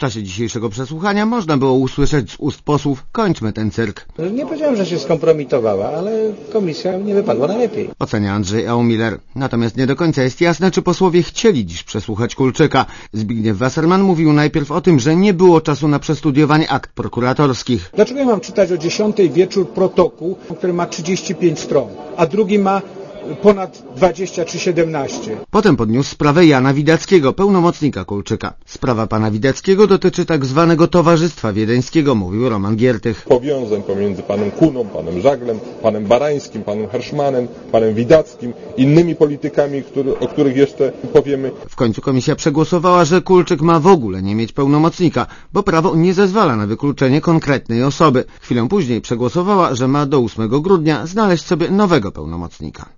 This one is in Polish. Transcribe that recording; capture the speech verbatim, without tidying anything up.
czasie dzisiejszego przesłuchania można było usłyszeć z ust posłów: kończmy ten cyrk. Nie powiedziałem, że się skompromitowała, ale komisja nie wypadła najlepiej. Ocenia Andrzej Eumiller. Natomiast nie do końca jest jasne, czy posłowie chcieli dziś przesłuchać Kulczyka. Zbigniew Wasserman mówił najpierw o tym, że nie było czasu na przestudiowanie akt prokuratorskich. Dlaczego ja mam czytać o dziesiątej wieczór protokół, który ma trzydzieści pięć stron, a drugi ma ponad dwadzieścia czy siedemnaście. Potem podniósł sprawę Jana Widackiego, pełnomocnika Kulczyka. Sprawa pana Widackiego dotyczy tak zwanego Towarzystwa Wiedeńskiego, mówił Roman Giertych. Powiązań pomiędzy panem Kuną, panem Żaglem, panem Barańskim, panem Herszmanem, panem Widackim, innymi politykami, który, o których jeszcze powiemy. W końcu komisja przegłosowała, że Kulczyk ma w ogóle nie mieć pełnomocnika, bo prawo nie zezwala na wykluczenie konkretnej osoby. Chwilę później przegłosowała, że ma do ósmego grudnia znaleźć sobie nowego pełnomocnika.